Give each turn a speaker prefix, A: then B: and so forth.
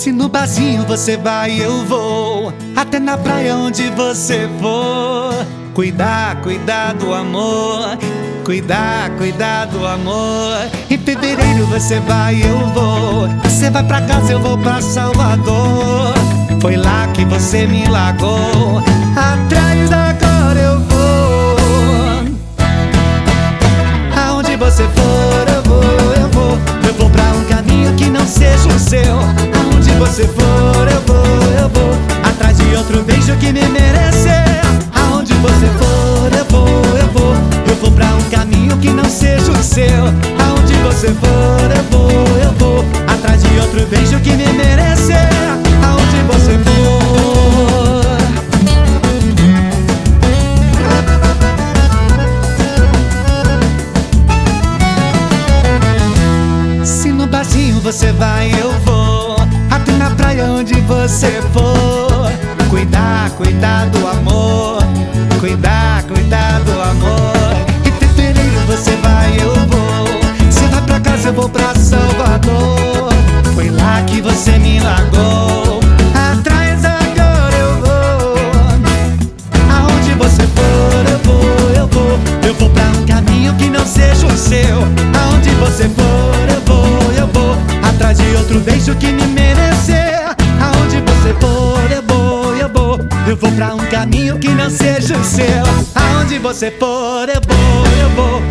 A: Se no barzinho você vai, eu vou. Até na praia onde você for. Cuidar, cuidar do amor. Cuidar, cuidar do amor. Em fevereiro você vai, eu vou. Você vai pra casa, eu vou pra Salvador. Foi lá que você me largou. Atrás agora eu vou. Aonde você for, eu vou, eu vou. Eu vou pra um caminho que não seja o seu. Aonde você for, eu vou, eu vou. Atrás de outro beijo que me merecer. Aonde você for, eu vou, eu vou. Eu vou pra um caminho que não seja o seu. Aonde você for, eu vou, eu vou. Atrás de outro beijo que me merecer. Aonde você for. Se no barzinho você vai, eu vou. Até na praia onde você for. Cuidar, cuidar do amor. Cuidar, cuidar do amor. Em fevereiro você vai, eu vou. Você vai pra casa, eu vou pra Salvador. Foi lá que você me largou. Atrás agora eu vou. Aonde você for, eu vou, eu vou. Eu vou pra um caminho que não seja o seu. Aonde você for, eu vou, eu vou. Atrás de outro beijo que me merecer. Aonde você for, eu vou, eu vou. Eu vou pra um caminho que não seja o seu. Aonde você for, eu vou, eu vou.